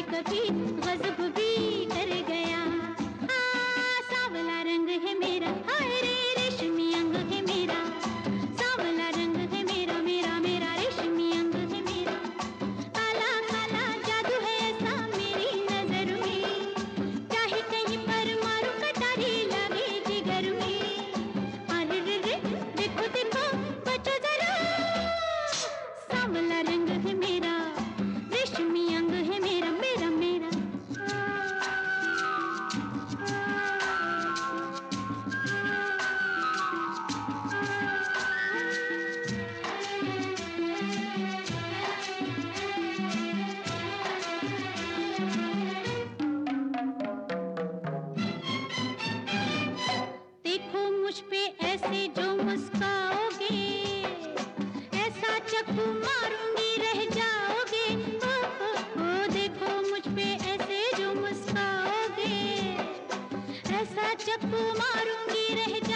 कभी गज़ब भी कर गया। सांवला रंग है मेरा, हाय रे रेशमी अंग है मेरा। सांवला रंग है मेरा, मेरा मेरा रेशमी अंग है मेरा। काला काला जादू है ऐसा मेरी नजर में, चाहे कहीं पर मारू कटारी लगे जिगर में। अरे रे रे देखो देखो बचो जरा, सांवला रंग है मेरा, रेशमी अंग है मेरा, मेरा मेरा। देखो मुझ पे ऐसे जो मुस्काओगे, ऐसा चक्कू मारूंगी रह जाओगे। ओ देखो मुझ पे ऐसे जो मुस्काओगे, ऐसा चक्कू मारूंगी रह